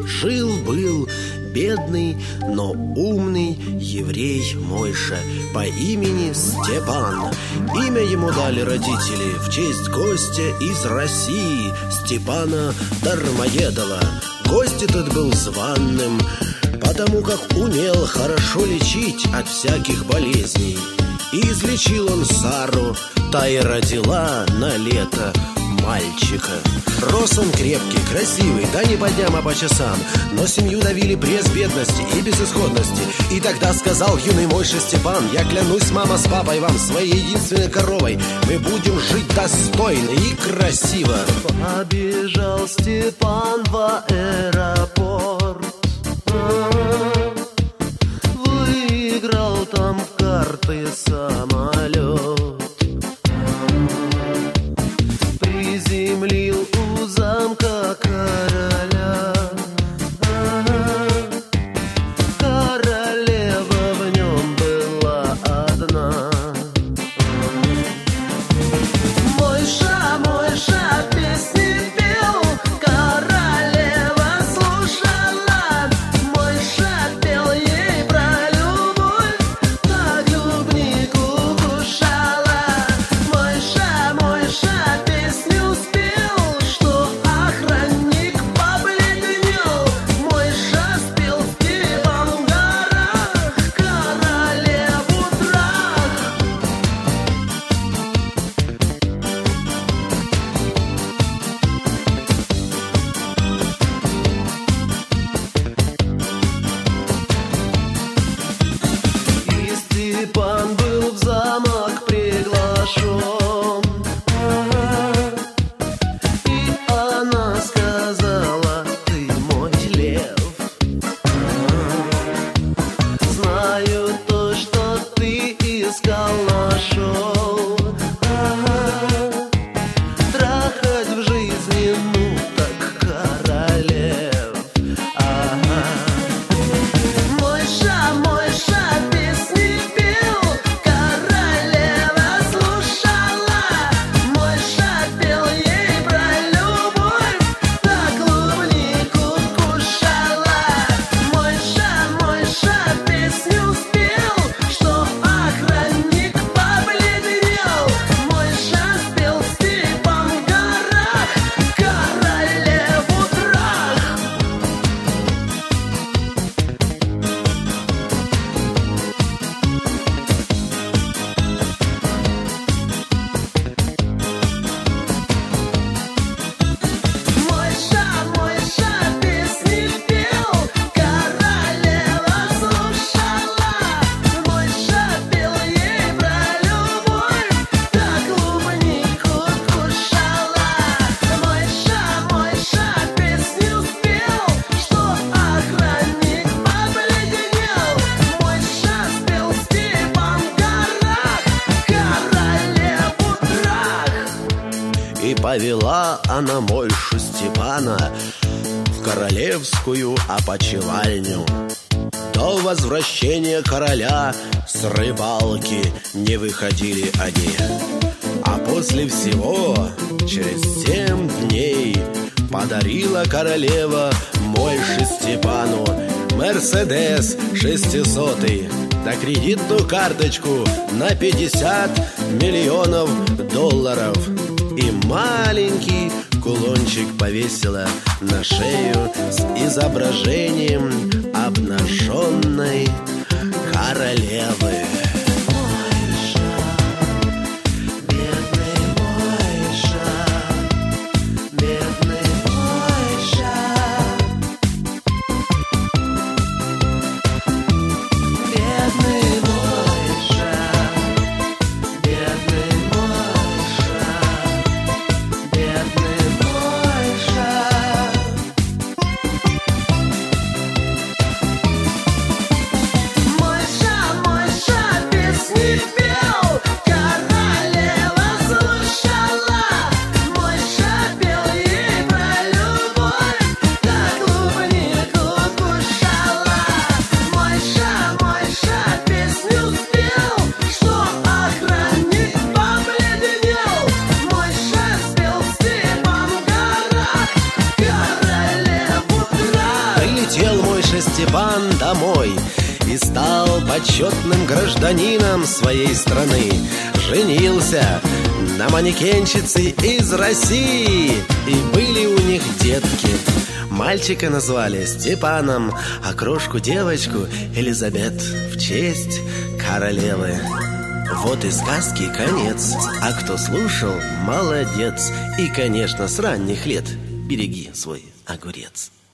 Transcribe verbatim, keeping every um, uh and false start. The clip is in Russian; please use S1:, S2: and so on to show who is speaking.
S1: Жил-был бедный, но умный еврей Мойша по имени Степан. Имя ему дали родители в честь гостя из России, Степана Дармоедова. Гость этот был званным, потому как умел хорошо лечить от всяких болезней. И излечил он Сару, та и родила на лето мальчика. Рос он крепкий, красивый, да не по дням, а по часам. Но семью давили пресс бедности и безысходности. И тогда сказал юный Мойша Степан: я клянусь, мама с папой, вам, своей единственной коровой, мы будем жить достойно и красиво.
S2: Побежал Степан в аэропорт, выиграл там в карты самолет, приземлил у замка короля. Королева в нем была одна. Мойша, Мойша песни пел, королева слушала. Мойша пел ей про любовь, на клубнику кушала. Мойша, Мойша песню спел, что охранник побледнел. Мойша спел Степан в горах, королеву трах. И Степан был в замок приглашен, и она сказала: ты мой лев. Знаю то, что ты искал, нашел. Трахать в жизни, ну так королев. Мойша, Мойша песни пел, королева слушала. Мойша пел ей про любовь, на клубнику кушала. Мойша, Мойша песню спел, что охранник побледнел. Мойша спел Степан в горах, королеву трах. Мойша, Мойша песни пел, королева слушала. Мойша пел ей про любовь, на клубнику кушала. Мойша, Мойша песню спел, что охранник побледнел. Мойша спел Степан в горах, королеву трах.
S1: И повела она Мойшу Степана в королевскую опочивальню. До возвращения короля с рыбалки не выходили они. А после всего, через семь дней, подарила королева Мойше Степану Мерседес шестисотый, да кредитную карточку на пятьдесят миллионов долларов. И маленький кулончик повесила на шею с изображением обнаженной королевы.
S2: Бедный Мойша, бедный Мойша, бедный Мойша, бедный Мойша, бедный Мойша. Мойша, Мойша
S1: юноша Степан домой и стал почетным гражданином своей страны. Женился на манекенщице из России, и были у них детки. Мальчика назвали Степаном, а крошку девочку Элизабет в честь королевы. Вот и сказки конец, а кто слушал, молодец. И, конечно, с ранних лет береги свой огурец.